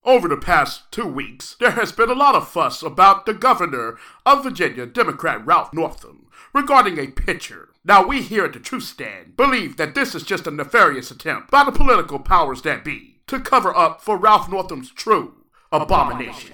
Over the past 2 weeks, there has been a lot of fuss about the governor of Virginia, Democrat Ralph Northam, regarding a picture. Now, we here at the Truth Stand believe that this is just a nefarious attempt by the political powers that be to cover up for Ralph Northam's true abomination.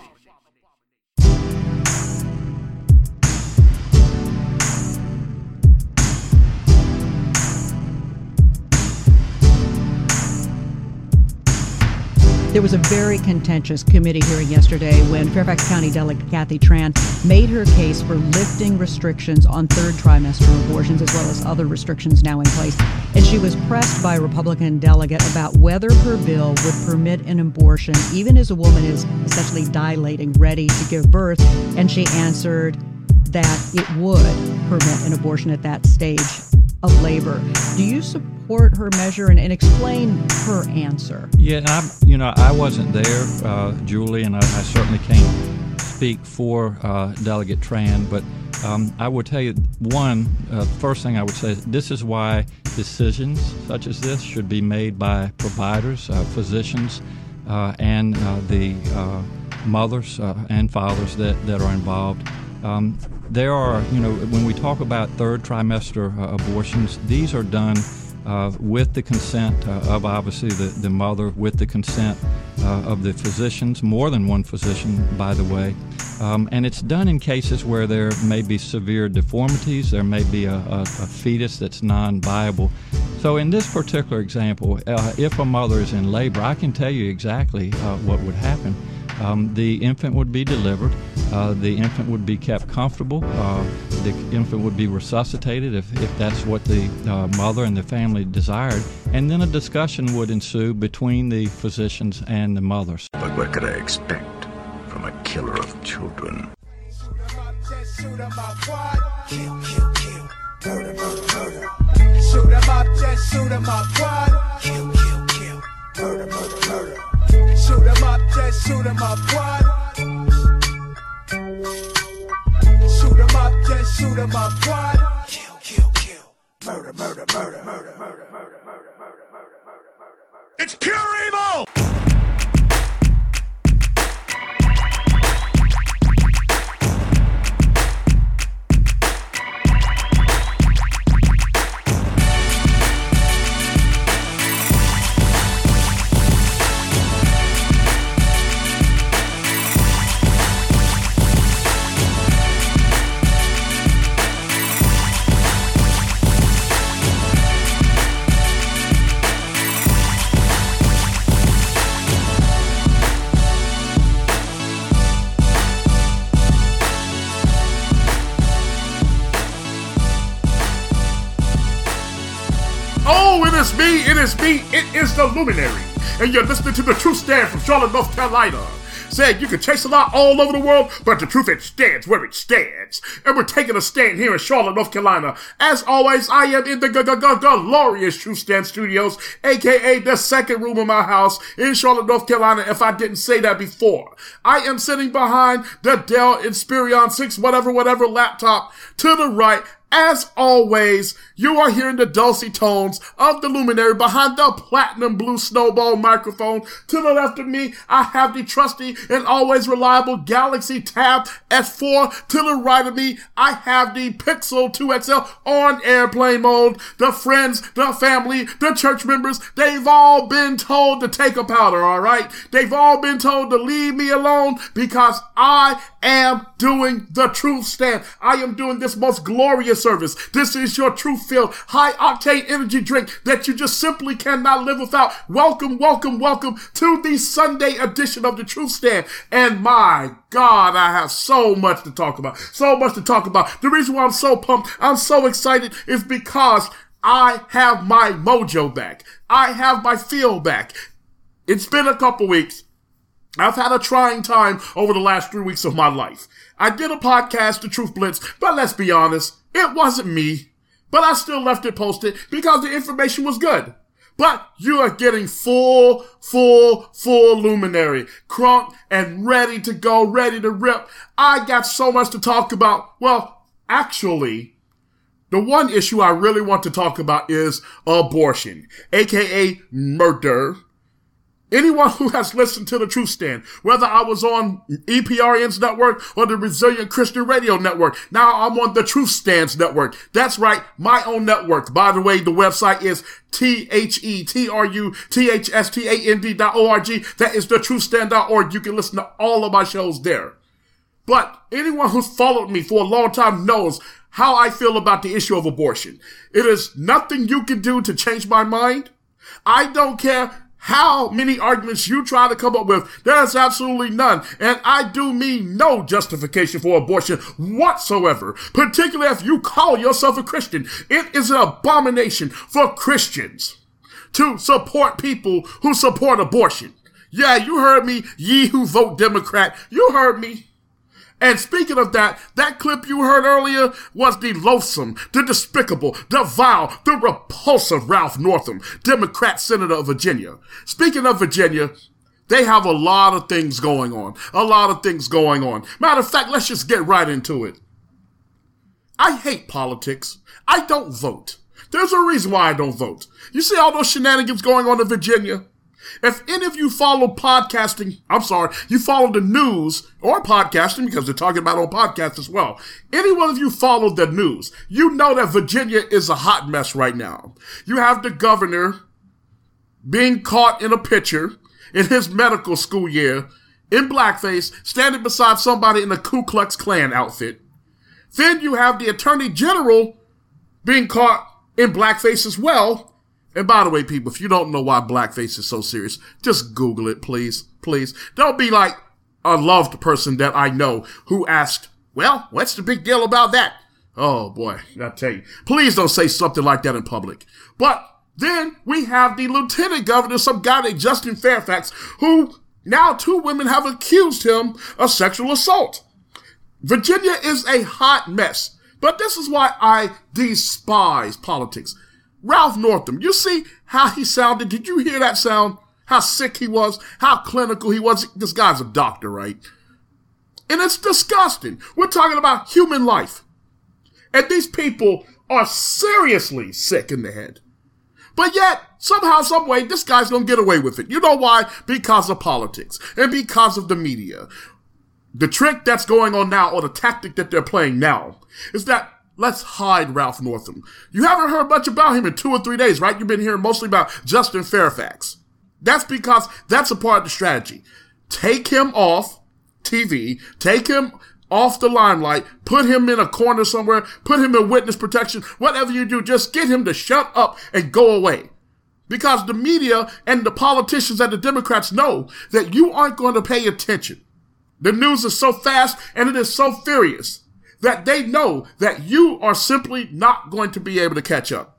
There was a very contentious committee hearing yesterday when Fairfax County Delegate Kathy Tran made her case for lifting restrictions on third trimester abortions as well as other restrictions now in place. And she was pressed by a Republican delegate about whether her bill would permit an abortion even as a woman is essentially dilating, ready to give birth. And she answered that it would permit an abortion at that stage of labor. Do you support her measure and explain her answer? Yeah, I wasn't there, Julie, and I certainly can't speak for Delegate Tran, but I would tell you, first thing I would say is this is why decisions such as this should be made by providers, physicians, and the mothers and fathers that are involved. There are, when we talk about third trimester abortions, these are done with the consent of obviously the mother, with the consent of the physicians, more than one physician, by the way. And it's done in cases where there may be severe deformities, there may be a fetus that's non-viable. So in this particular example, if a mother is in labor, I can tell you exactly what would happen. The infant would be delivered. The infant would be kept comfortable. The infant would be resuscitated if that's what the mother and the family desired. And then a discussion would ensue between the physicians and the mothers. But what could I expect from a killer of children? Shoot 'em up, what? Kill, kill, kill. Murder, murder, murder. Shoot 'em up, just shoot 'em up, what? Kill, kill, kill. Murder, murder, murder. Shoot 'em up, just shoot 'em up, what? Shoot 'em up, just shoot 'em up, what? Kill, kill, kill. Murder, murder, murder, murder, murder, murder, murder, murder, murder, murder, murder. It's pure evil! It is the Luminary, and you're listening to the Truth Stand from Charlotte, North Carolina, saying you can chase a lot all over the world, but the truth, it stands where it stands. And we're taking a stand here in Charlotte, North Carolina. As always, I am in the glorious Truth Stand Studios, aka the second room of my house in Charlotte, North Carolina, if I didn't say that before. I am sitting behind the Dell Inspiron 6 whatever laptop to the right. As always, you are hearing the dulcet tones of the Luminary behind the platinum blue snowball microphone. To the left of me, I have the trusty and always reliable Galaxy Tab S4. To the right of me, I have the Pixel 2 XL on airplane mode. The friends, the family, the church members, they've all been told to take a powder, alright? They've all been told to leave me alone because I am doing the Truth Stand. I am doing this most glorious service. This is your truth-filled, high-octane energy drink that you just simply cannot live without. Welcome, welcome, welcome to the Sunday edition of the Truth Stand. And my God, I have so much to talk about. So much to talk about. The reason why I'm so pumped, I'm so excited is because I have my mojo back. I have my feel back. It's been a couple weeks. I've had a trying time over the last 3 weeks of my life. I did a podcast, The Truth Blitz, but let's be honest, it wasn't me. But I still left it posted because the information was good. But you are getting full Luminary, crunk and ready to go, ready to rip. I got so much to talk about. Well, actually, the one issue I really want to talk about is abortion, aka murder, Anyone who has listened to the Truth Stand, whether I was on EPRN's network or the Resilient Christian Radio Network, now I'm on the Truth Stands network. That's right, my own network. By the way, the website is TheTruthstand.org. That is thetruthstand.org. You can listen to all of my shows there. But anyone who's followed me for a long time knows how I feel about the issue of abortion. It is nothing you can do to change my mind. I don't care how many arguments you try to come up with. There's absolutely none. And I do mean no justification for abortion whatsoever, particularly if you call yourself a Christian. It is an abomination for Christians to support people who support abortion. Yeah, you heard me, ye who vote Democrat. You heard me. And speaking of that clip you heard earlier was the loathsome, the despicable, the vile, the repulsive Ralph Northam, Democrat Senator of Virginia. Speaking of Virginia, they have a lot of things going on. Matter of fact, let's just get right into it. I hate politics. I don't vote. There's a reason why I don't vote. You see all those shenanigans going on in Virginia? If any of you follow you follow the news or podcasting, because they're talking about on podcasts as well. Any one of you follow the news, you know that Virginia is a hot mess right now. You have the governor being caught in a picture in his medical school year in blackface, standing beside somebody in a Ku Klux Klan outfit. Then you have the attorney general being caught in blackface as well. And by the way, people, if you don't know why blackface is so serious, just Google it, please. Please. Don't be like a loved person that I know who asked, well, what's the big deal about that? Oh, boy, I tell you. Please don't say something like that in public. But then we have the lieutenant governor, some guy named Justin Fairfax, who now 2 women have accused him of sexual assault. Virginia is a hot mess. But this is why I despise politics. Ralph Northam, you see how he sounded? Did you hear that sound? How sick he was? How clinical he was? This guy's a doctor, right? And it's disgusting. We're talking about human life. And these people are seriously sick in the head. But yet, somehow, some way, this guy's gonna get away with it. You know why? Because of politics. And because of the media. The trick that's going on now, or the tactic that they're playing now, is that let's hide Ralph Northam. You haven't heard much about him in 2 or 3 days, right? You've been hearing mostly about Justin Fairfax. That's because that's a part of the strategy. Take him off TV, take him off the limelight, put him in a corner somewhere, put him in witness protection, whatever you do, just get him to shut up and go away. Because the media and the politicians and the Democrats know that you aren't going to pay attention. The news is so fast and it is so furious that they know that you are simply not going to be able to catch up.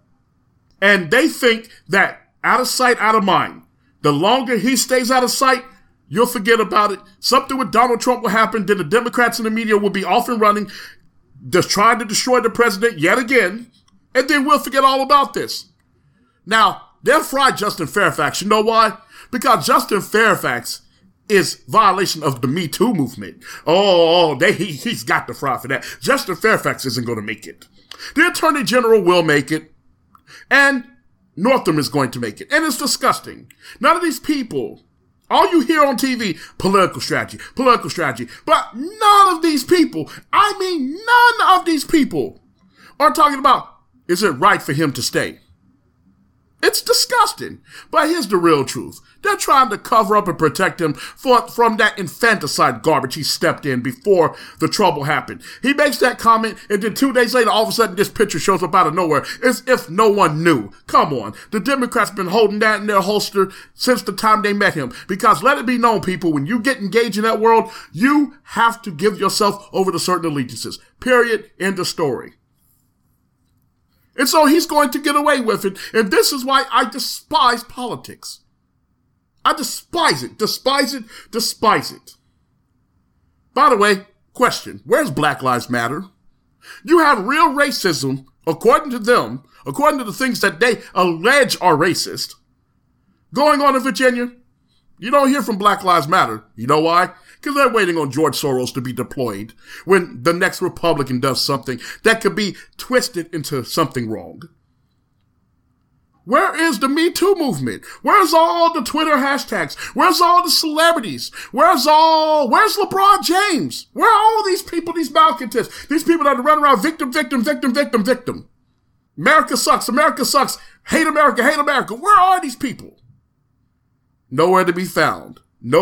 And they think that out of sight, out of mind. The longer he stays out of sight, you'll forget about it. Something with Donald Trump will happen, then the Democrats and the media will be off and running, just trying to destroy the president yet again, and then we'll forget all about this. Now, they'll fry Justin Fairfax. You know why? Because Justin Fairfax is violation of the Me Too movement. He's got to fry for that. Justin Fairfax isn't going to make it. The Attorney General will make it, and Northam is going to make it. And it's disgusting. None of these people, all you hear on TV, political strategy. But none of these people, none of these people are talking about, is it right for him to stay? It's disgusting. But here's the real truth. They're trying to cover up and protect him from that infanticide garbage he stepped in before the trouble happened. He makes that comment, and then 2 days later, all of a sudden, this picture shows up out of nowhere, as if no one knew. Come on. The Democrats been holding that in their holster since the time they met him. Because let it be known, people, when you get engaged in that world, you have to give yourself over to certain allegiances. Period. End of story. And so he's going to get away with it. And this is why I despise politics. I despise it. Despise it. By the way, question, where's Black Lives Matter? You have real racism, according to them, according to the things that they allege are racist, going on in Virginia. You don't hear from Black Lives Matter. You know why? Because they're waiting on George Soros to be deployed when the next Republican does something that could be twisted into something wrong. Where is the Me Too movement? Where's all the Twitter hashtags? Where's all the celebrities? Where's LeBron James? Where are all these people, these malcontents, these people that run around victim. America sucks, hate America. Where are these people? Nowhere to be found.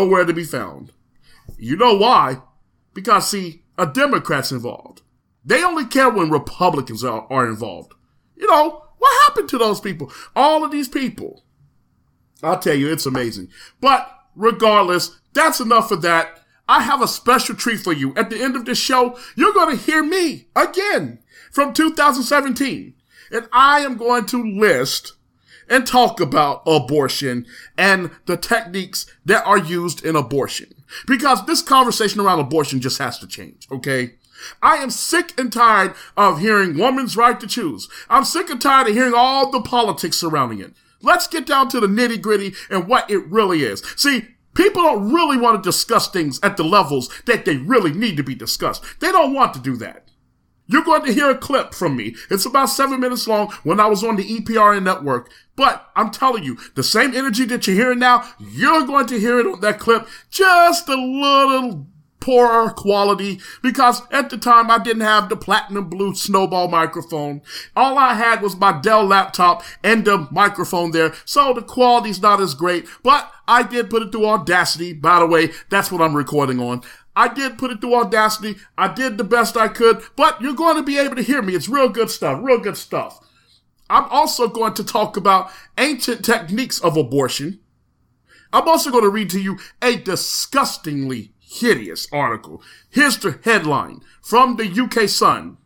You know why? Because, see, a Democrat's involved. They only care when Republicans are involved. You know, what happened to those people? All of these people. I'll tell you, it's amazing. But regardless, that's enough of that. I have a special treat for you. At the end of this show, you're going to hear me again from 2017. And I am going to list and talk about abortion and the techniques that are used in abortion. Because this conversation around abortion just has to change, okay? I am sick and tired of hearing woman's right to choose. I'm sick and tired of hearing all the politics surrounding it. Let's get down to the nitty-gritty and what it really is. See, people don't really want to discuss things at the levels that they really need to be discussed. They don't want to do that. You're going to hear a clip from me. It's about 7 minutes long when I was on the EPRN network. But I'm telling you, the same energy that you're hearing now, you're going to hear it on that clip, just a little poorer quality, because at the time I didn't have the platinum blue snowball microphone. All I had was my Dell laptop and the microphone there, so the quality's not as great, but I did put it through Audacity. By the way, that's what I'm recording on. I did put it through Audacity. I did the best I could, but you're going to be able to hear me. It's real good stuff. I'm also going to talk about ancient techniques of abortion. I'm also going to read to you a disgustingly hideous article. Here's the headline from the UK Sun.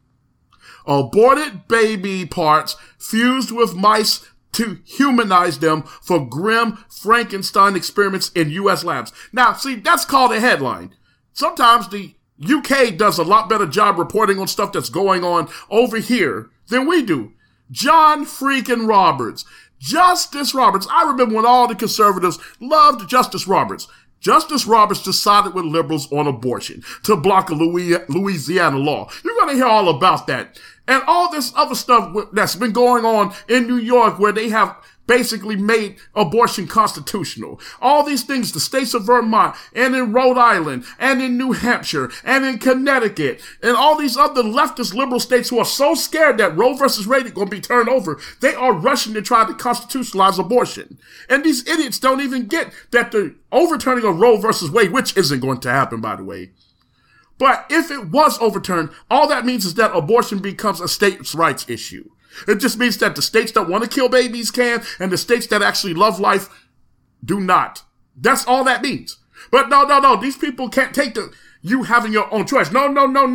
Aborted baby parts fused with mice to humanize them for grim Frankenstein experiments in U.S. labs. Now, see, that's called a headline. Sometimes the UK does a lot better job reporting on stuff that's going on over here than we do. John freaking Roberts. Justice Roberts. I remember when all the conservatives loved Justice Roberts. Justice Roberts decided with liberals on abortion to block a Louisiana law. You're going to hear all about that. And all this other stuff that's been going on in New York where they have basically made abortion constitutional. All these things, the states of Vermont and in Rhode Island and in New Hampshire and in Connecticut and all these other leftist liberal states who are so scared that Roe versus Wade is going to be turned over, they are rushing to try to constitutionalize abortion. And these idiots don't even get that the overturning of Roe versus Wade, which isn't going to happen, by the way. But if it was overturned, all that means is that abortion becomes a states' rights issue. It just means that the states that want to kill babies can, and the states that actually love life do not. That's all that means. But no. These people can't take you having your own choice. No.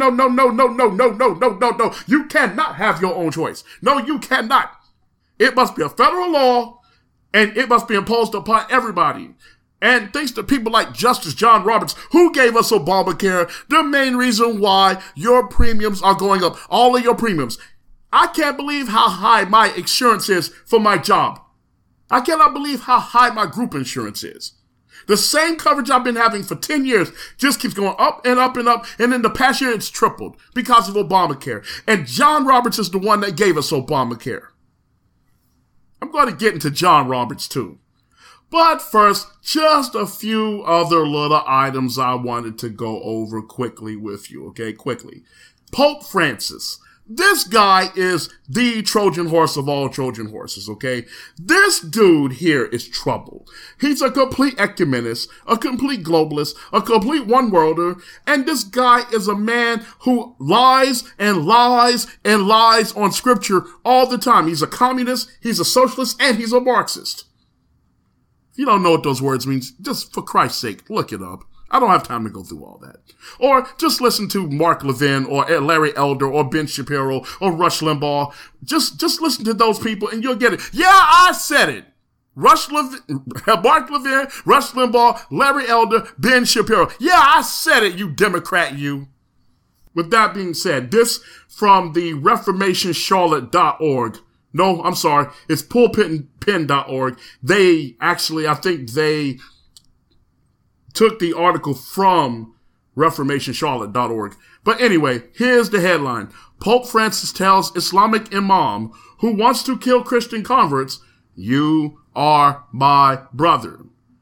You cannot have your own choice. No, you cannot. It must be a federal law, and it must be imposed upon everybody. And thanks to people like Justice John Roberts, who gave us Obamacare, the main reason why your premiums are going up, all of your premiums. I can't believe how high my insurance is for my job. I cannot believe how high my group insurance is. The same coverage I've been having for 10 years just keeps going up and up and up. And in the past year, it's tripled because of Obamacare. And John Roberts is the one that gave us Obamacare. I'm going to get into John Roberts too. But first, just a few other little items I wanted to go over quickly with you, okay? Quickly. Pope Francis. This guy is the Trojan horse of all Trojan horses, okay? This dude here is trouble. He's a complete ecumenist, a complete globalist, a complete one-worlder, and this guy is a man who lies and lies and lies on scripture all the time. He's a communist, he's a socialist, and he's a Marxist. If you don't know what those words mean, just for Christ's sake, look it up. I don't have time to go through all that. Or just listen to Mark Levin or Larry Elder or Ben Shapiro or Rush Limbaugh. Just listen to those people and you'll get it. Yeah, I said it. Mark Levin, Rush Limbaugh, Larry Elder, Ben Shapiro. Yeah, I said it, you Democrat, you. With that being said, this from the ReformationCharlotte.org. No, I'm sorry. It's pulpitandpen.org. I think they took the article from ReformationCharlotte.org. But anyway, here's the headline. Pope Francis tells Islamic imam who wants to kill Christian converts You are my brother.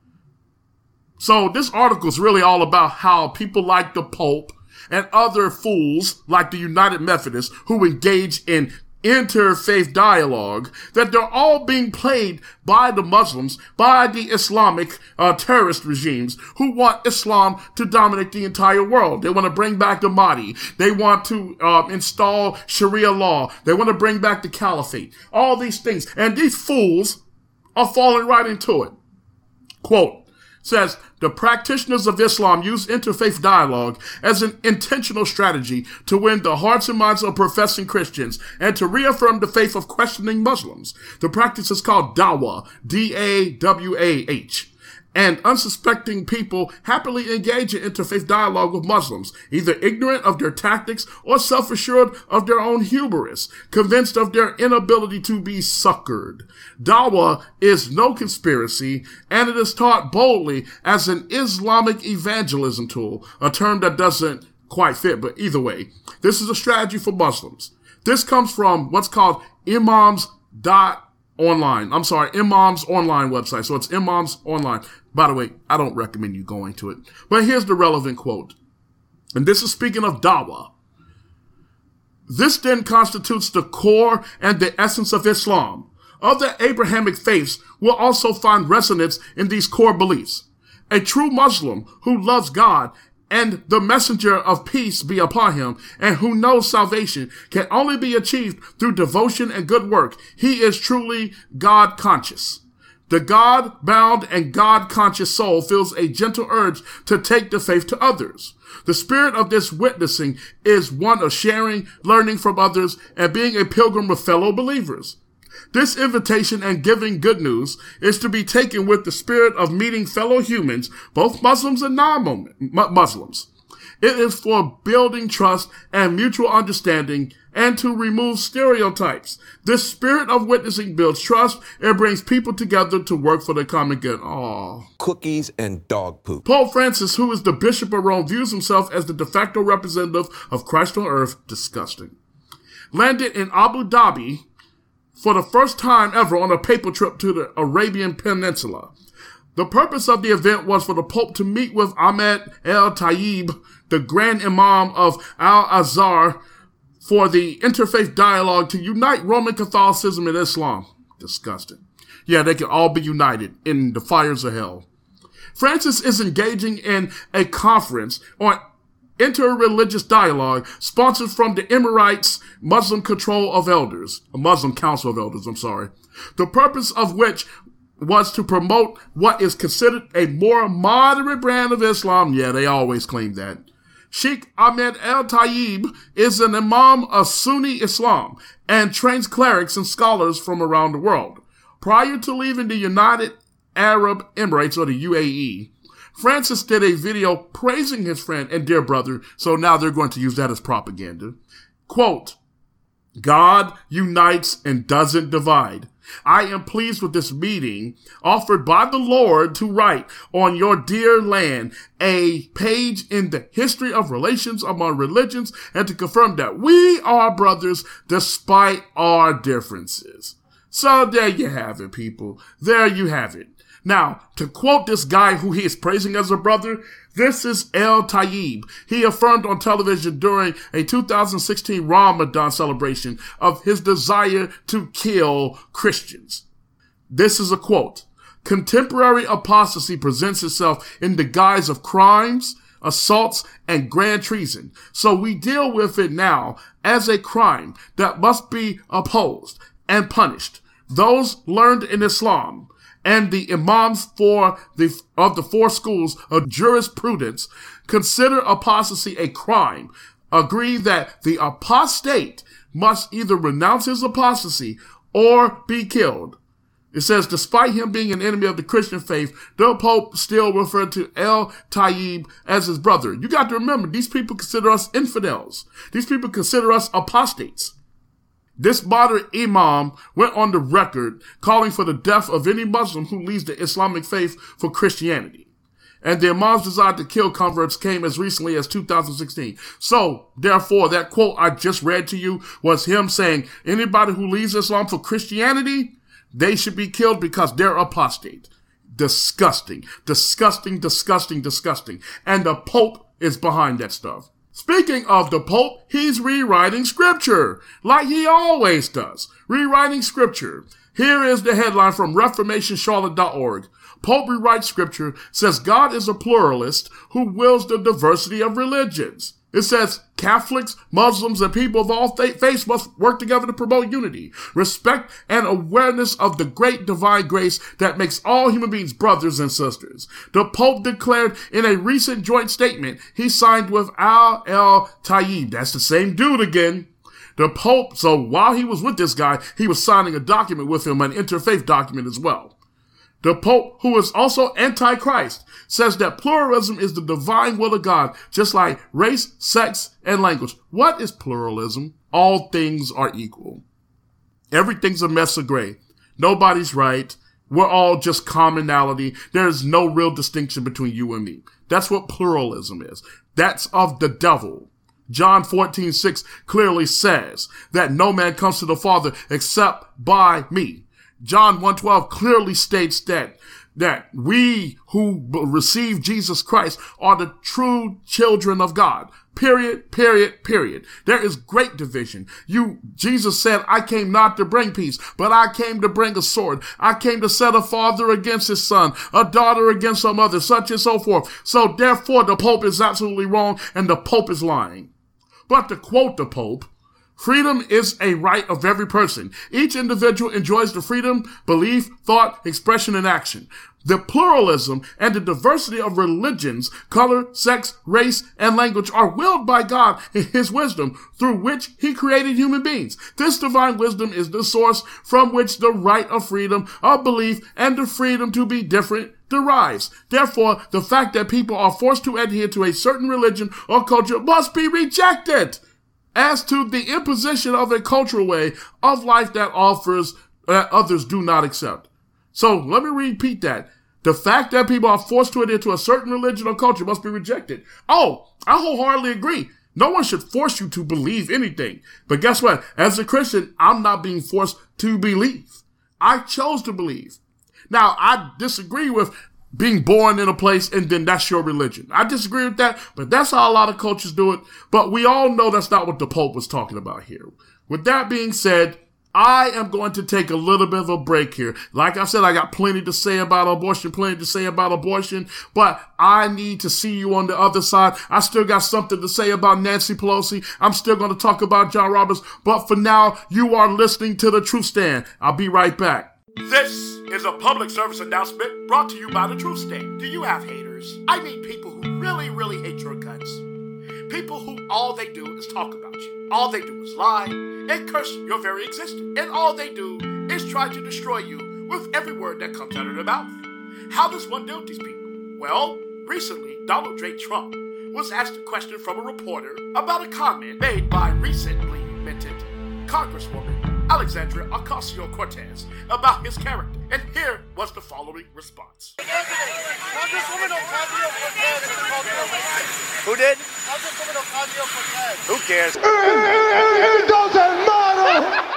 So this article is really all about how people like the Pope and other fools like the United Methodists who engage in interfaith dialogue, that they're all being played by the Muslims, by the Islamic terrorist regimes who want Islam to dominate the entire world. They want to bring back the Mahdi. They want to install Sharia law. They want to bring back the Caliphate. All these things. And these fools are falling right into it. Quote, says, the practitioners of Islam use interfaith dialogue as an intentional strategy to win the hearts and minds of professing Christians and to reaffirm the faith of questioning Muslims. The practice is called Dawah, D-A-W-A-H. And unsuspecting people happily engage in interfaith dialogue with Muslims, either ignorant of their tactics or self-assured of their own hubris, convinced of their inability to be succored. Dawah is no conspiracy, and it is taught boldly as an Islamic evangelism tool, a term that doesn't quite fit, but either way, this is a strategy for Muslims. This comes from what's called Imams Online website. So it's Imams Online. By the way, I don't recommend you going to it. But here's the relevant quote. And this is speaking of Dawah. This then constitutes the core and the essence of Islam. Other Abrahamic faiths will also find resonance in these core beliefs. A true Muslim who loves God and the messenger of peace be upon him, and who knows salvation can only be achieved through devotion and good work. He is truly God-conscious. The God-bound and God-conscious soul feels a gentle urge to take the faith to others. The spirit of this witnessing is one of sharing, learning from others, and being a pilgrim with fellow believers. This invitation and giving good news is to be taken with the spirit of meeting fellow humans, both Muslims and non-Muslims. It is for building trust and mutual understanding and to remove stereotypes. This spirit of witnessing builds trust and brings people together to work for the common good. Aww. Cookies and dog poop. Pope Francis, who is the Bishop of Rome, views himself as the de facto representative of Christ on earth. Disgusting. Landed in Abu Dhabi for the first time ever on a papal trip to the Arabian Peninsula. The purpose of the event was for the Pope to meet with Ahmed El-Tayeb, the Grand Imam of Al-Azhar, for the interfaith dialogue to unite Roman Catholicism and Islam. Disgusting. Yeah, they can all be united in the fires of hell. Francis is engaging in a conference on interreligious dialogue sponsored from the Emirates Muslim Council of Elders. The purpose of which was to promote what is considered a more moderate brand of Islam. Yeah, they always claim that. Sheikh Ahmed El-Tayeb is an imam of Sunni Islam and trains clerics and scholars from around the world. Prior to leaving the United Arab Emirates, or the UAE, Francis did a video praising his friend and dear brother, so now they're going to use that as propaganda. Quote, God unites and doesn't divide. I am pleased with this meeting offered by the Lord to write on your dear land a page in the history of relations among religions and to confirm that we are brothers despite our differences. So there you have it, people. There you have it. Now, to quote this guy who he is praising as a brother, this is El-Tayeb. He affirmed on television during a 2016 Ramadan celebration of his desire to kill Christians. This is a quote. Contemporary apostasy presents itself in the guise of crimes, assaults, and grand treason. So we deal with it now as a crime that must be opposed and punished. Those learned in Islam and the imams of the four schools of jurisprudence consider apostasy a crime, agree that the apostate must either renounce his apostasy or be killed. It says, despite him being an enemy of the Christian faith, the Pope still referred to El-Tayeb as his brother. You got to remember, these people consider us infidels. These people consider us apostates. This modern imam went on the record calling for the death of any Muslim who leaves the Islamic faith for Christianity. And the imam's desire to kill converts came as recently as 2016. So, therefore, that quote I just read to you was him saying, anybody who leaves Islam for Christianity, They should be killed because they're apostate. Disgusting. Disgusting, disgusting, disgusting. And the Pope is behind that stuff. Speaking of the Pope, he's rewriting scripture, like he always does. Rewriting scripture. Here is the headline from ReformationCharlotte.org. Pope rewrites scripture, says God is a pluralist who wills the diversity of religions. It says Catholics, Muslims, and people of all faiths must work together to promote unity, respect, and awareness of the great divine grace that makes all human beings brothers and sisters. The Pope declared in a recent joint statement he signed with Al El-Tayeb. That's the same dude again. The Pope, so while he was with this guy, he was signing a document with him, an interfaith document as well. The Pope, who is also anti-Christ, says that pluralism is the divine will of God, just like race, sex, and language. What is pluralism? All things are equal. Everything's a mess of gray. Nobody's right. We're all just commonality. There is no real distinction between you and me. That's what pluralism is. That's of the devil. John 14:6 clearly says that no man comes to the Father except by me. John 1:12 clearly states that we who receive Jesus Christ are the true children of God. Period, period, period. There is great division. Jesus said, I came not to bring peace, but I came to bring a sword. I came to set a father against his son, a daughter against her mother, such and so forth. So therefore, the Pope is absolutely wrong and the Pope is lying. But to quote the Pope, freedom is a right of every person. Each individual enjoys the freedom, belief, thought, expression, and action. The pluralism and the diversity of religions, color, sex, race, and language are willed by God in his wisdom through which he created human beings. This divine wisdom is the source from which the right of freedom of belief and the freedom to be different derives. Therefore, the fact that people are forced to adhere to a certain religion or culture must be rejected. As to the imposition of a cultural way of life that others do not accept. So let me repeat that. The fact that people are forced to adhere to a certain religion or culture must be rejected. Oh, I wholeheartedly agree. No one should force you to believe anything. But guess what? As a Christian, I'm not being forced to believe. I chose to believe. Now, I disagree with being born in a place and then that's your religion. I disagree with that, but that's how a lot of cultures do it. But we all know that's not what the Pope was talking about here. With that being said, I am going to take a little bit of a break here. Like I said, I got plenty to say about abortion, but I need to see you on the other side. I still got something to say about Nancy Pelosi. I'm still going to talk about John Roberts, but for now, you are listening to The Truth Stand. I'll be right back. This is a public service announcement brought to you by The Truth Stand. Do you have haters? I mean people who really, really hate your guts. People who all they do is talk about you. All they do is lie and curse your very existence. And all they do is try to destroy you with every word that comes out of their mouth. How does one deal with these people? Well, recently, Donald J. Trump was asked a question from a reporter about a comment made by recently minted Congresswoman Alexandria Ocasio-Cortez about his character. And here was the following response. Congresswoman Ocasio-Cortez is called a Who did? Congresswoman Ocasio-Cortez. Who cares? It doesn't matter!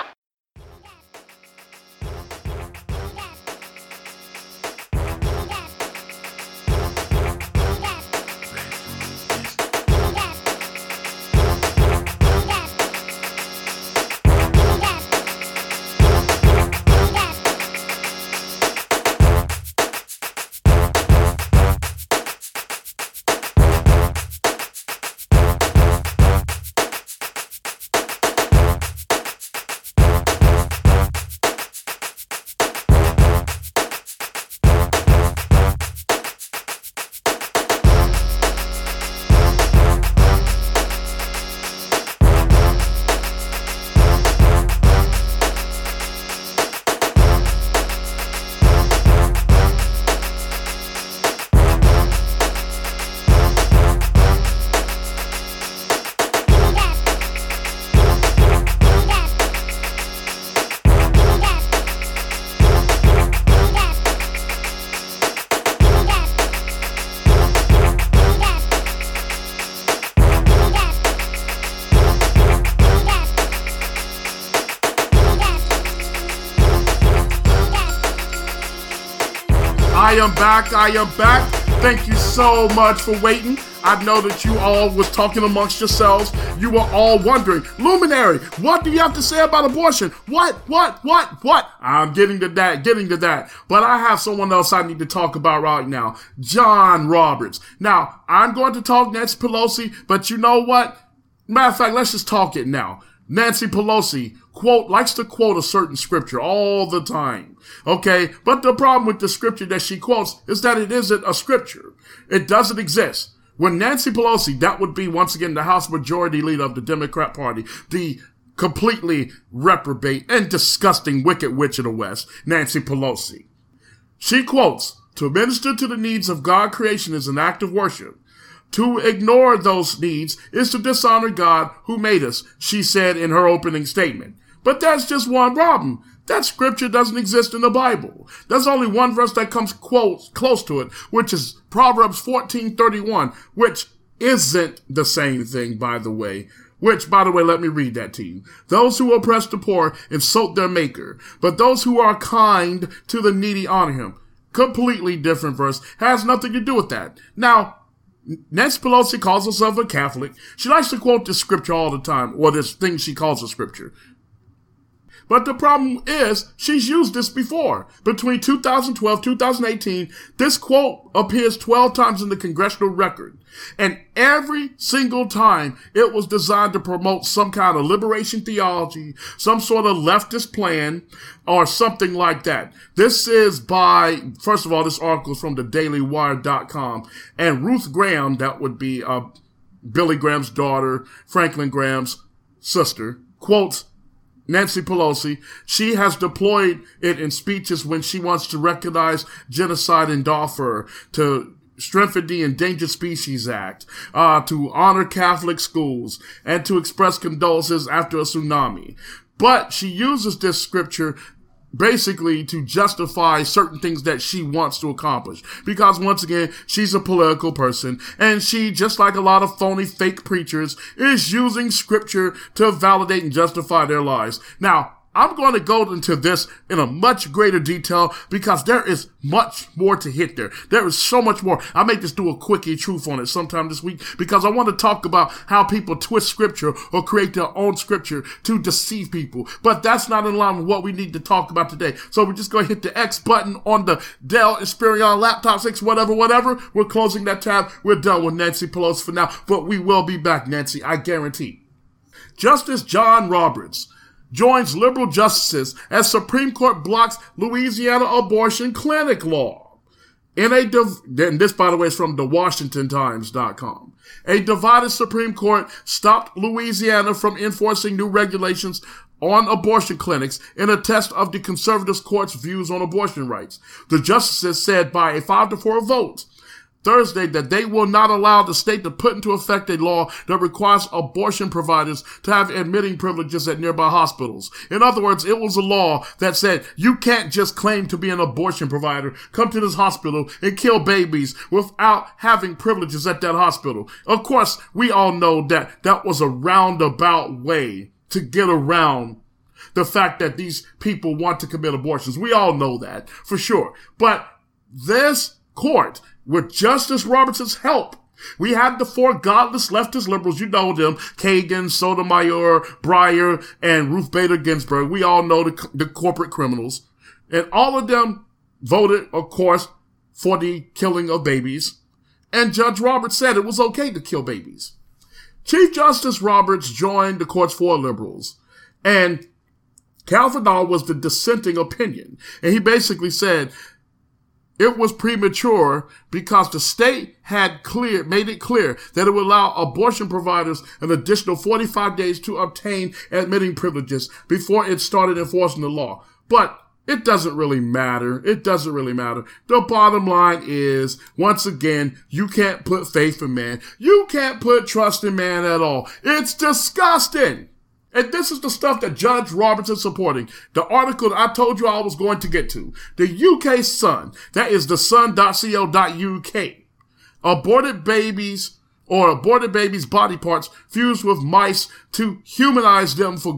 am back. Thank you so much for waiting. I know that you all was talking amongst yourselves. You were all wondering, Luminary, what do you have to say about abortion? What? I'm getting to that. But I have someone else I need to talk about right now. John Roberts. Now, I'm going to talk Nancy Pelosi, but you know what? Matter of fact, let's just talk it now. Nancy Pelosi, likes to quote a certain scripture all the time. Okay? But the problem with the scripture that she quotes is that it isn't a scripture. It doesn't exist. When Nancy Pelosi, that would be once again the House Majority Leader of the Democrat Party, the completely reprobate and disgusting wicked witch of the West, Nancy Pelosi. She quotes, "To minister to the needs of God creation is an act of worship. To ignore those needs is to dishonor God who made us," she said in her opening statement. But there's just one problem. That scripture doesn't exist in the Bible. There's only one verse that comes close to it, which is Proverbs 14:31, which isn't the same thing, by the way. Which, by the way, let me read that to you. "Those who oppress the poor insult their maker, but those who are kind to the needy honor him." Completely different verse. Has nothing to do with that. Now, Nancy Pelosi calls herself a Catholic. She likes to quote this scripture all the time, or this thing she calls a scripture. But the problem is, she's used this before. Between 2012 and 2018, this quote appears 12 times in the congressional record. And every single time, it was designed to promote some kind of liberation theology, some sort of leftist plan, or something like that. This is by, first of all, this article is from thedailywire.com. And Ruth Graham, that would be Billy Graham's daughter, Franklin Graham's sister, quotes Nancy Pelosi. She has deployed it in speeches when she wants to recognize genocide in Darfur, to strengthen the Endangered Species Act, to honor Catholic schools, and to express condolences after a tsunami. But she uses this scripture basically to justify certain things that she wants to accomplish. Because once again, she's a political person, and she, just like a lot of phony fake preachers, is using scripture to validate and justify their lies. Now, I'm going to go into this in a much greater detail because there is much more to hit there. There is so much more. I may just do a quickie truth on it sometime this week because I want to talk about how people twist scripture or create their own scripture to deceive people. But that's not in line with what we need to talk about today. So we're just going to hit the X button on the Dell Inspiron Laptop 6, whatever. We're closing that tab. We're done with Nancy Pelosi for now, but we will be back, Nancy, I guarantee. Justice John Roberts joins liberal justices as Supreme Court blocks Louisiana abortion clinic law. And this, by the way, is from thewashingtontimes.com. A divided Supreme Court stopped Louisiana from enforcing new regulations on abortion clinics in a test of the conservative court's views on abortion rights. The justices said by a 5-4 vote Thursday that they will not allow the state to put into effect a law that requires abortion providers to have admitting privileges at nearby hospitals. In other words, it was a law that said you can't just claim to be an abortion provider, come to this hospital, and kill babies without having privileges at that hospital. Of course, we all know that that was a roundabout way to get around the fact that these people want to commit abortions. We all know that, for sure. But this court, with Justice Roberts' help, we had the four godless leftist liberals, you know them, Kagan, Sotomayor, Breyer, and Ruth Bader Ginsburg. We all know the corporate criminals. And all of them voted, of course, for the killing of babies. And Judge Roberts said it was okay to kill babies. Chief Justice Roberts joined the court's four liberals. And Kavanaugh was the dissenting opinion. And he basically said it was premature because the state had made it clear that it would allow abortion providers an additional 45 days to obtain admitting privileges before it started enforcing the law. But it doesn't really matter. The bottom line is, once again, you can't put faith in man. You can't put trust in man at all. It's disgusting. And this is the stuff that Judge Roberts is supporting. The article that I told you I was going to get to. The UK Sun, that is the sun.co.uk. Aborted babies body parts fused with mice to humanize them for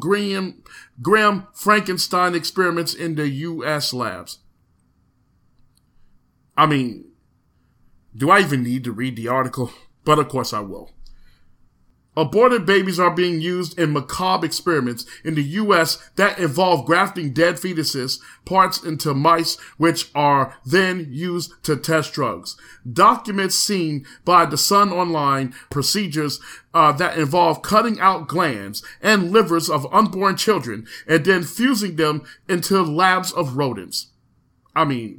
Graham Frankenstein experiments in the U.S. labs. I mean, do I even need to read the article? But of course I will. Aborted babies are being used in macabre experiments in the U.S. that involve grafting dead fetuses parts into mice, which are then used to test drugs. Documents seen by the Sun Online procedures that involve cutting out glands and livers of unborn children and then fusing them into labs of rodents. I mean,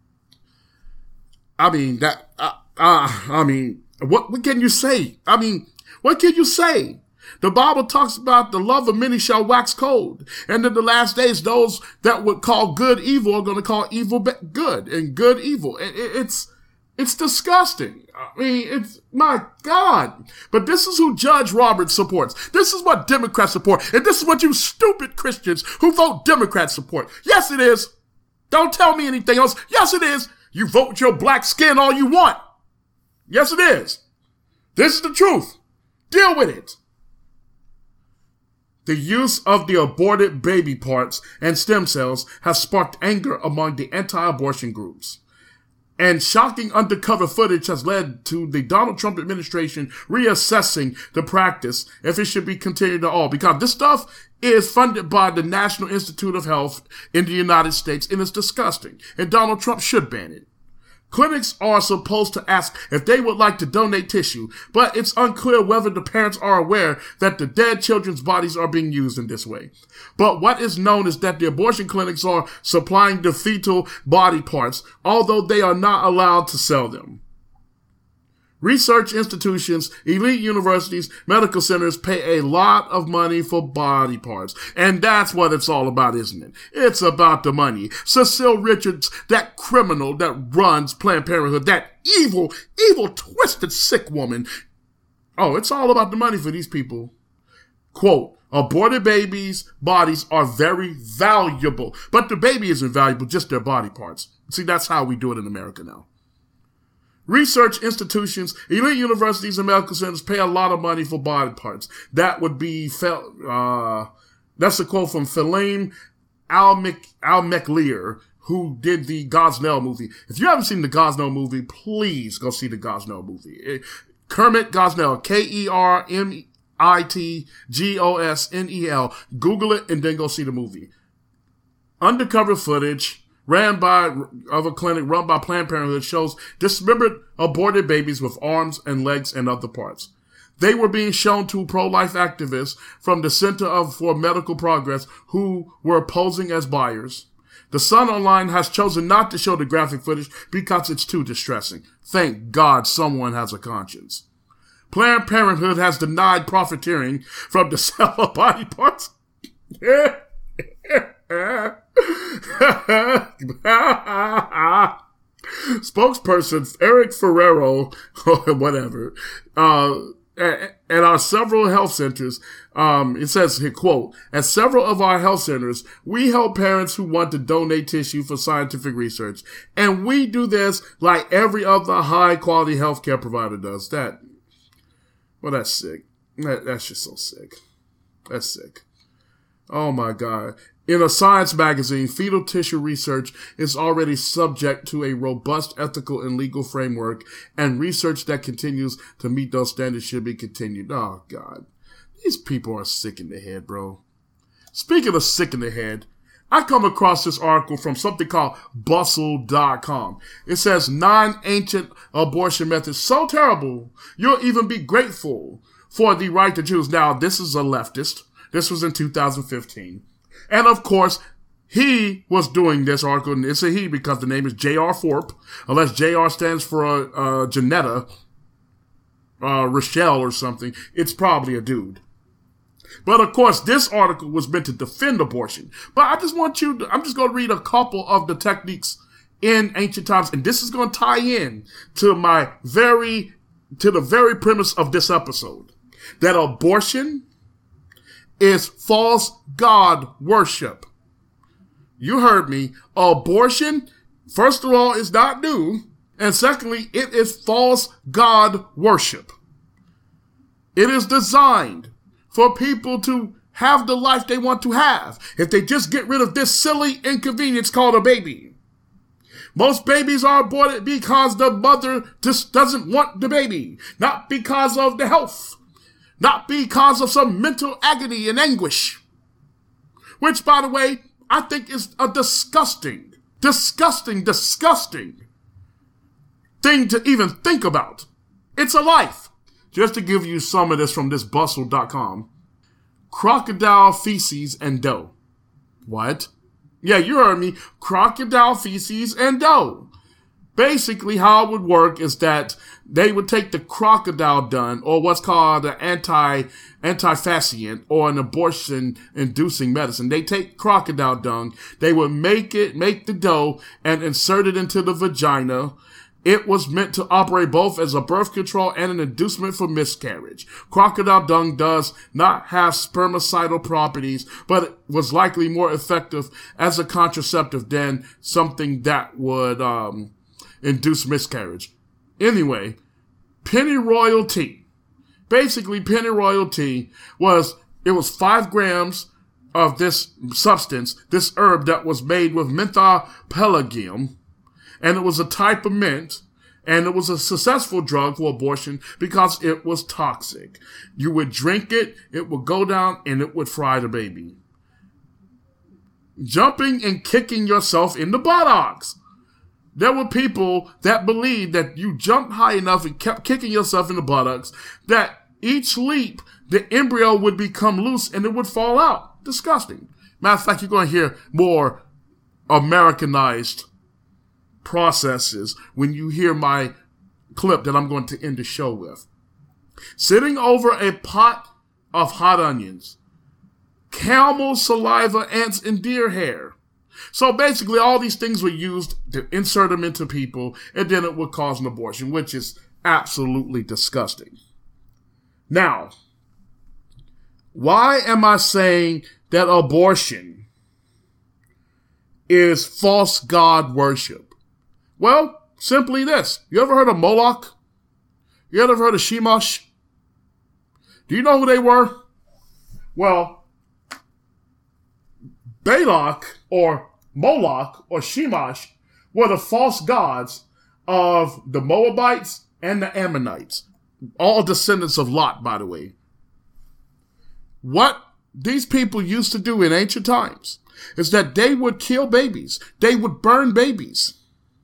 what can you say? What can you say? The Bible talks about the love of many shall wax cold. And in the last days, those that would call good evil are going to call evil good and good evil. It's disgusting. It's, my God. But this is who Judge Roberts supports. This is what Democrats support. And this is what you stupid Christians who vote Democrats support. Yes, it is. Don't tell me anything else. Yes, it is. You vote with your black skin all you want. Yes, it is. This is the truth. Deal with it. The use of the aborted baby parts and stem cells has sparked anger among the anti-abortion groups. And shocking undercover footage has led to the Donald Trump administration reassessing the practice if it should be continued at all. Because this stuff is funded by the National Institute of Health in the United States, and it's disgusting. And Donald Trump should ban it. Clinics are supposed to ask if they would like to donate tissue, but it's unclear whether the parents are aware that the dead children's bodies are being used in this way. But what is known is that the abortion clinics are supplying the fetal body parts, although they are not allowed to sell them. Research institutions, elite universities, medical centers pay a lot of money for body parts. And that's what it's all about, isn't it? It's about the money. Cecile Richards, that criminal that runs Planned Parenthood, that evil, twisted, sick woman. Oh, it's all about the money for these people. Quote, aborted babies' bodies are very valuable. But the baby isn't valuable, just their body parts. See, that's how we do it in America now. Research institutions, elite universities, and medical centers pay a lot of money for body parts. That would be, that's a quote from Philim Al-Meklir, who did the Gosnell movie. If you haven't seen the Gosnell movie, please go see the Gosnell movie. Kermit Gosnell, Kermitgosnel. Google it and then go see the movie. Undercover footage of a clinic run by Planned Parenthood shows dismembered aborted babies with arms and legs and other parts. They were being shown to pro-life activists from the Center for Medical Progress who were posing as buyers. The Sun Online has chosen not to show the graphic footage because it's too distressing. Thank God someone has a conscience. Planned Parenthood has denied profiteering from the sale of body parts. Spokesperson Eric Ferrero, whatever, at our several health centers, it says here, quote, at several of our health centers, we help parents who want to donate tissue for scientific research. And we do this like every other high-quality healthcare provider does. That's sick. That's just so sick. That's sick. Oh, my God. In a science magazine, fetal tissue research is already subject to a robust ethical and legal framework, and research that continues to meet those standards should be continued. Oh, God. These people are sick in the head, bro. Speaking of sick in the head, I come across this article from something called Bustle.com. It says 9 ancient abortion methods so terrible, you'll even be grateful for the right to choose. Now, this is a leftist. This was in 2015. And of course, he was doing this article, and it's a he because the name is J.R. Thorpe, unless J.R. stands for Janetta, Rochelle or something. It's probably a dude. But of course, this article was meant to defend abortion. But I'm just going to read a couple of the techniques in ancient times, and this is going to tie in to the very premise of this episode, that abortion is false God worship. You heard me. Abortion, first of all, is not new. And secondly, it is false God worship. It is designed for people to have the life they want to have if they just get rid of this silly inconvenience called a baby. Most babies are aborted because the mother just doesn't want the baby, not because of the health, not because of some mental agony and anguish, which, by the way, I think is a disgusting thing to even think about. It's a life. Just to give you some of this from this bustle.com. Crocodile feces and dough. What? Yeah, you heard me. Crocodile feces and dough. Basically, how it would work is that they would take the crocodile dung, or what's called an anti-fascient, or an abortion-inducing medicine. They take crocodile dung, they would make the dough, and insert it into the vagina. It was meant to operate both as a birth control and an inducement for miscarriage. Crocodile dung does not have spermicidal properties, but it was likely more effective as a contraceptive than something that would induce miscarriage. Anyway, pennyroyal tea. Basically, pennyroyal tea was 5 grams of this substance, this herb that was made with mentha pelargonium, and it was a type of mint, and it was a successful drug for abortion because it was toxic. You would drink it, it would go down, and it would fry the baby. Jumping and kicking yourself in the buttocks. There were people that believed that you jumped high enough and kept kicking yourself in the buttocks, that each leap, the embryo would become loose and it would fall out. Disgusting. Matter of fact, you're going to hear more Americanized processes when you hear my clip that I'm going to end the show with. Sitting over a pot of hot onions, camel saliva, ants, and deer hair. So basically all these things were used to insert them into people, and then it would cause an abortion, which is absolutely disgusting. Now, why am I saying that abortion is false god worship? Well, simply this. You ever heard of Moloch? You ever heard of Shamash? Do you know who they were? Well, Balak or Moloch or Shamash were the false gods of the Moabites and the Ammonites. All descendants of Lot, by the way. What these people used to do in ancient times is that they would kill babies. They would burn babies.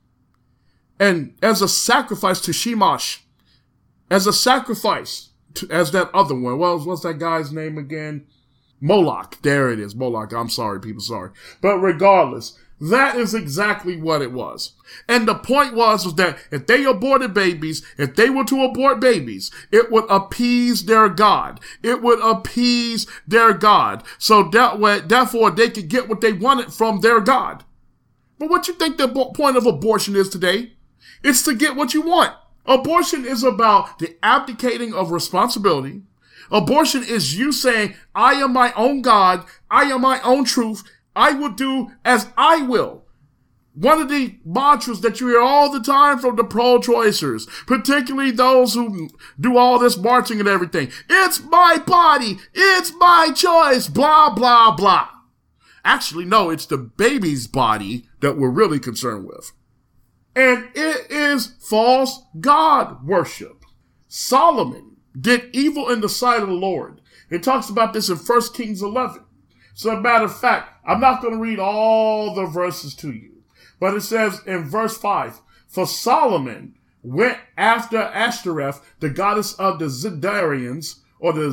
And as a sacrifice to Shamash, as a sacrifice to, as that other one, well, what's that guy's name again? Moloch. There it is. Moloch. I'm sorry, people. Sorry. But regardless, that is exactly what it was. And the point was that if they aborted babies, if they were to abort babies, it would appease their God. It would appease their God. So that way, therefore, they could get what they wanted from their God. But what you think the point of abortion is today? It's to get what you want. Abortion is about the abdicating of responsibility. Abortion is you saying, I am my own God. I am my own truth. I will do as I will. One of the mantras that you hear all the time from the pro-choicers, particularly those who do all this marching and everything. It's my body. It's my choice. Blah, blah, blah. Actually, no, it's the baby's body that we're really concerned with. And it is false God worship. Solomon did evil in the sight of the Lord. It talks about this in 1 Kings 11. So, a matter of fact, I'm not going to read all the verses to you. But it says in verse 5, for Solomon went after Ashtoreth, the goddess of the Zidonians, or the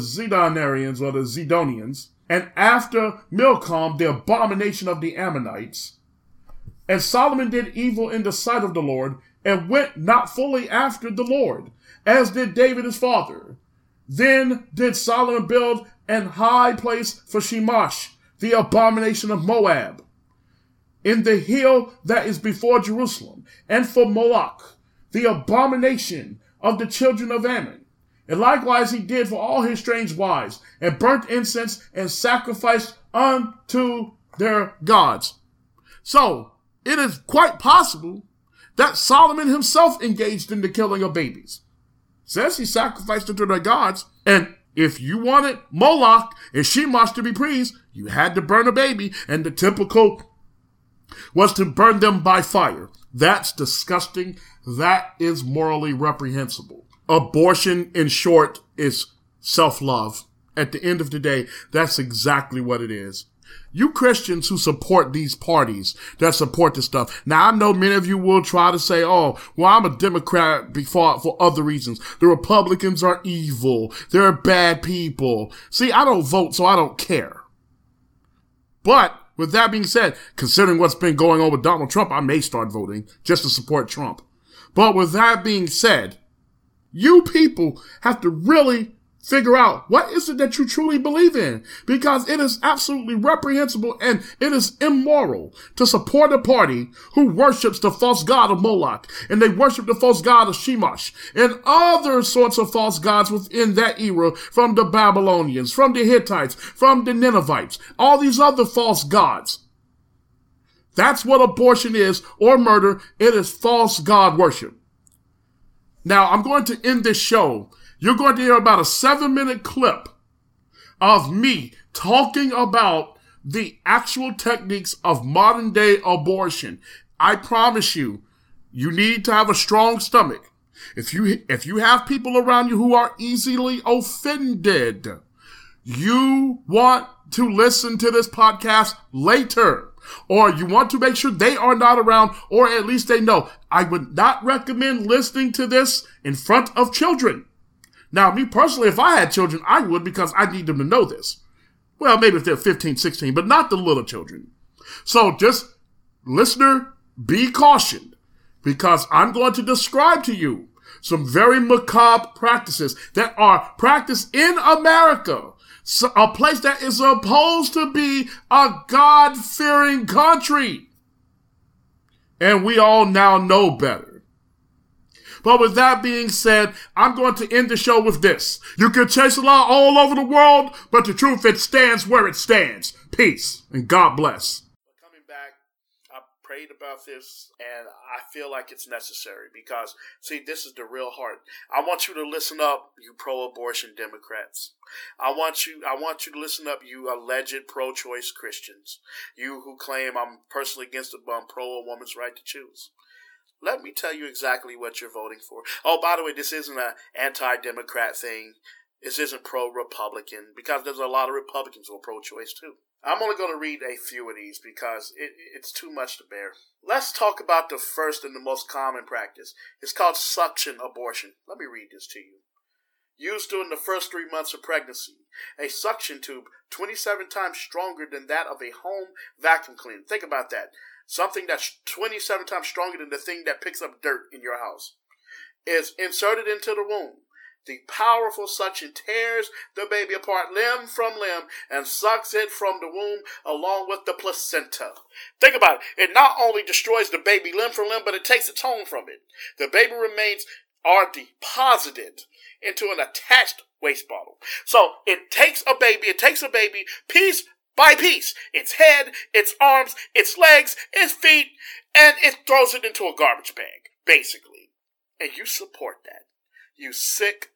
Zidonians, and after Milcom, the abomination of the Ammonites. And Solomon did evil in the sight of the Lord, and went not fully after the Lord, as did David his father. Then did Solomon build an high place for Shamash, the abomination of Moab, in the hill that is before Jerusalem, and for Moloch, the abomination of the children of Ammon. And likewise he did for all his strange wives, and burnt incense and sacrificed unto their gods. So, it is quite possible that Solomon himself engaged in the killing of babies. Says he sacrificed unto their gods, and if you wanted Moloch and Shamash to be pleased, you had to burn a baby, and the typical was to burn them by fire. That's disgusting. That is morally reprehensible. Abortion, in short, is self-love. At the end of the day, that's exactly what it is. You Christians who support these parties that support this stuff. Now, I know many of you will try to say, oh, well, I'm a Democrat for other reasons. The Republicans are evil. They're bad people. See, I don't vote, so I don't care. But with that being said, considering what's been going on with Donald Trump, I may start voting just to support Trump. But with that being said, you people have to really figure out what is it that you truly believe in, because it is absolutely reprehensible and it is immoral to support a party who worships the false god of Moloch, and they worship the false god of Shamash and other sorts of false gods within that era, from the Babylonians, from the Hittites, from the Ninevites, all these other false gods. That's what abortion is, or murder. It is false god worship. Now, I'm going to end this show. You're going to hear about a 7-minute clip of me talking about the actual techniques of modern day abortion. I promise you, you need to have a strong stomach. If you have people around you who are easily offended, you want to listen to this podcast later, or you want to make sure they are not around, or at least they know. I would not recommend listening to this in front of children. Now, me personally, if I had children, I would, because I need them to know this. Well, maybe if they're 15, 16, but not the little children. So just, listener, be cautioned, because I'm going to describe to you some very macabre practices that are practiced in America, so a place that is supposed to be a God-fearing country. And we all now know better. But with that being said, I'm going to end the show with this. You can chase a lie all over the world, but the truth, it stands where it stands. Peace, and God bless. Coming back, I prayed about this, and I feel like it's necessary because, see, this is the real heart. I want you to listen up, you pro-abortion Democrats. I want you to listen up, you alleged pro-choice Christians. You who claim I'm personally against pro a woman's right to choose. Let me tell you exactly what you're voting for. Oh, by the way, this isn't an anti-Democrat thing. This isn't pro-Republican, because there's a lot of Republicans who are pro-choice too. I'm only going to read a few of these because it's too much to bear. Let's talk about the first and the most common practice. It's called suction abortion. Let me read this to you. Used during the first 3 months of pregnancy. A suction tube 27 times stronger than that of a home vacuum cleaner. Think about that. Something that's 27 times stronger than the thing that picks up dirt in your house is inserted into the womb. The powerful suction tears the baby apart limb from limb and sucks it from the womb along with the placenta. Think about it. It not only destroys the baby limb from limb, but it takes its home from it. The baby remains are deposited into an attached waste bottle. So it takes a baby piece by piece, its head, its arms, its legs, its feet, and it throws it into a garbage bag, basically. And you support that. You sick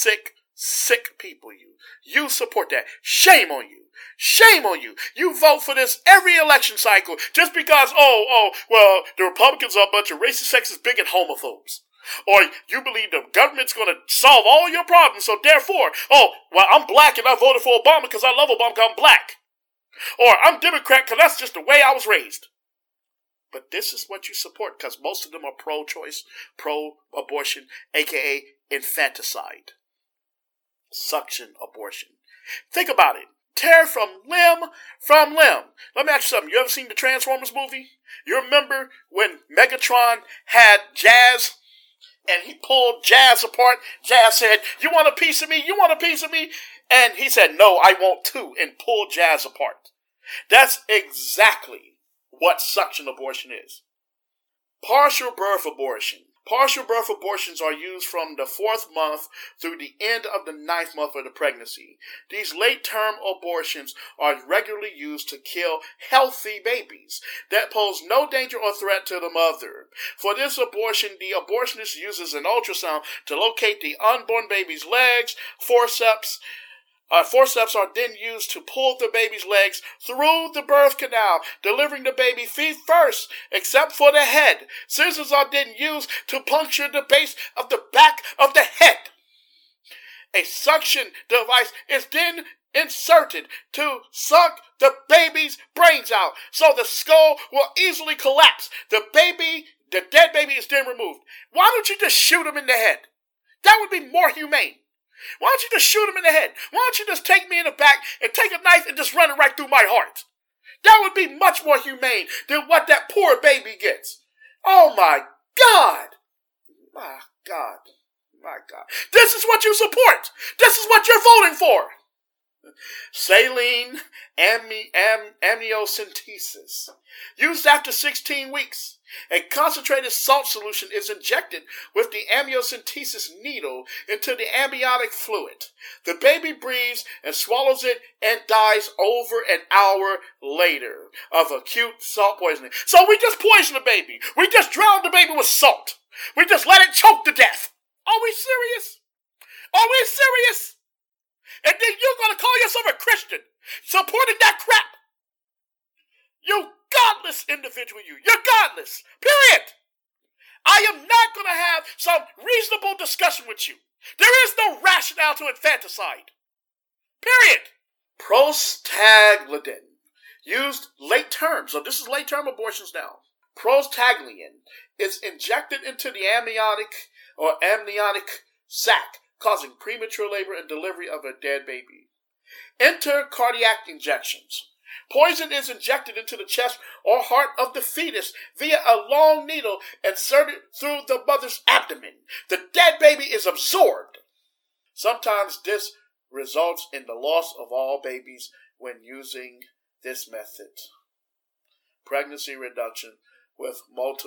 people, you support that. Shame on you. Shame on you. You vote for this every election cycle just because, well, the Republicans are a bunch of racist, sexist, bigot homophobes. Or you believe the government's going to solve all your problems, so therefore, I'm black and I voted for Obama because I love Obama because I'm black. Or I'm Democrat because that's just the way I was raised. But this is what you support because most of them are pro-choice, pro-abortion, aka infanticide. Suction abortion. Think about it. Tear from limb. Let me ask you something. You ever seen the Transformers movie? You remember when Megatron had Jazz and he pulled Jazz apart? Jazz said, "You want a piece of me? You want a piece of me?" And he said, "No, I want two," and pulled Jazz apart. That's exactly what suction abortion is. Partial birth abortion. Partial birth abortions are used from the 4th month through the end of the 9th month of the pregnancy. These late-term abortions are regularly used to kill healthy babies that pose no danger or threat to the mother. For this abortion, the abortionist uses an ultrasound to locate the unborn baby's legs, forceps, Forceps are then used to pull the baby's legs through the birth canal, delivering the baby feet first, except for the head. Scissors are then used to puncture the base of the back of the head. A suction device is then inserted to suck the baby's brains out, so the skull will easily collapse. The dead baby is then removed. Why don't you just shoot him in the head? That would be more humane. Why don't you just shoot him in the head? Why don't you just take me in the back and take a knife and just run it right through my heart? That would be much more humane than what that poor baby gets. Oh my God. My God. My God. This is what you support. This is what you're voting for. Saline amniocentesis. Used after 16 weeks. A concentrated salt solution is injected with the amniocentesis needle into the amniotic fluid. The baby breathes and swallows it and dies over an hour later of acute salt poisoning. So we just poisoned the baby. We just drowned the baby with salt. We just let it choke to death. Are we serious? Are we serious? And then you're going to call yourself a Christian supporting that crap? You godless individual, you. You're godless. Period. I am not going to have some reasonable discussion with you. There is no rationale to infanticide. Period. Prostaglandin. Used late term. So this is late term abortions now. Prostaglandin is injected into the amniotic sac, causing premature labor and delivery of a dead baby. Enter cardiac injections. Poison is injected into the chest or heart of the fetus via a long needle inserted through the mother's abdomen. The dead baby is absorbed. Sometimes this results in the loss of all babies when using this method. Pregnancy reduction with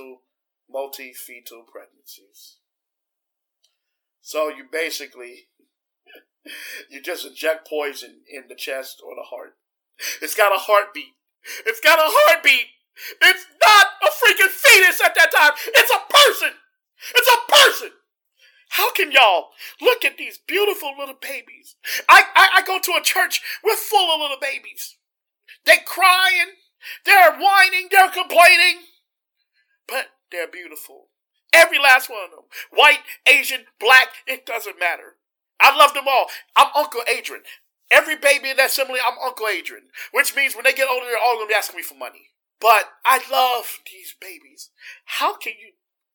multi-fetal pregnancies. So you basically, you just inject poison in the chest or the heart. It's got a heartbeat. It's got a heartbeat. It's not a freaking fetus at that time. It's a person. It's a person. How can y'all look at these beautiful little babies? I go to a church with full of little babies. They crying. They're whining. They're complaining. But they're beautiful. Every last one of them. White, Asian, black, it doesn't matter. I love them all. I'm Uncle Adrian. Every baby in that assembly, I'm Uncle Adrian. Which means when they get older, they're all going to be asking me for money. But I love these babies. How can you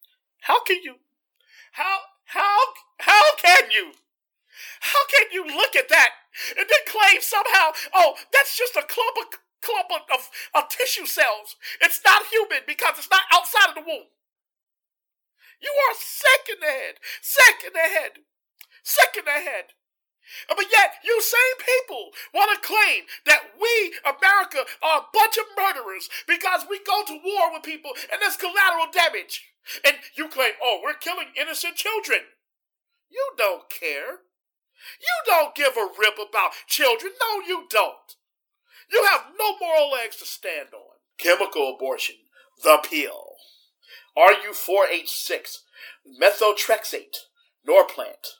look at that and then claim somehow, oh, that's just a clump of tissue cells. It's not human because it's not outside of the womb. You are sick in the head. Sick in the head. Sick in the head. But yet, you same people want to claim that we, America, are a bunch of murderers because we go to war with people and there's collateral damage. And you claim, oh, we're killing innocent children. You don't care. You don't give a rip about children. No, you don't. You have no moral legs to stand on. Chemical abortion. The pill. RU486. Methotrexate. Norplant.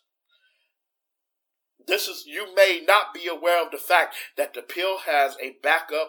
You may not be aware of the fact that the pill has a backup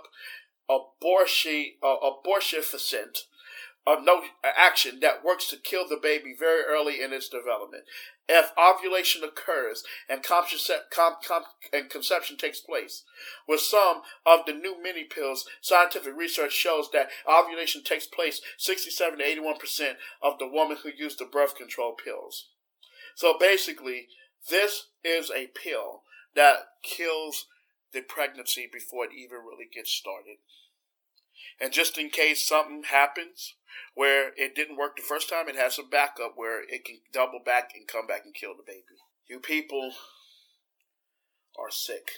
abortifacient action that works to kill the baby very early in its development. If ovulation occurs and conception takes place. With some of the new mini pills, scientific research shows that ovulation takes place 67 to 81% of the women who use the birth control pills. So basically, this is a pill that kills the pregnancy before it even really gets started. And just in case something happens where it didn't work the first time, it has a backup where it can double back and come back and kill the baby. You people are sick.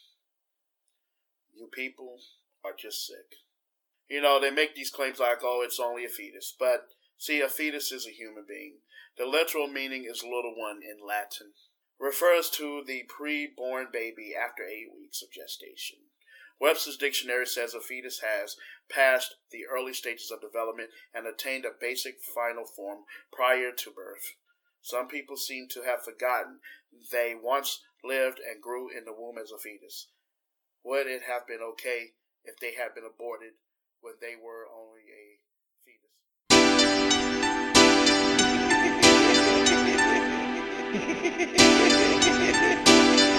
You people are just sick. You know, they make these claims like, oh, it's only a fetus. But, see, a fetus is a human being. The literal meaning is little one in Latin. Refers to the pre-born baby after 8 weeks of gestation. Webster's dictionary says a fetus has passed the early stages of development and attained a basic final form prior to birth. Some people seem to have forgotten they once lived and grew in the womb as a fetus? Would it have been okay if they had been aborted when they were only a fetus?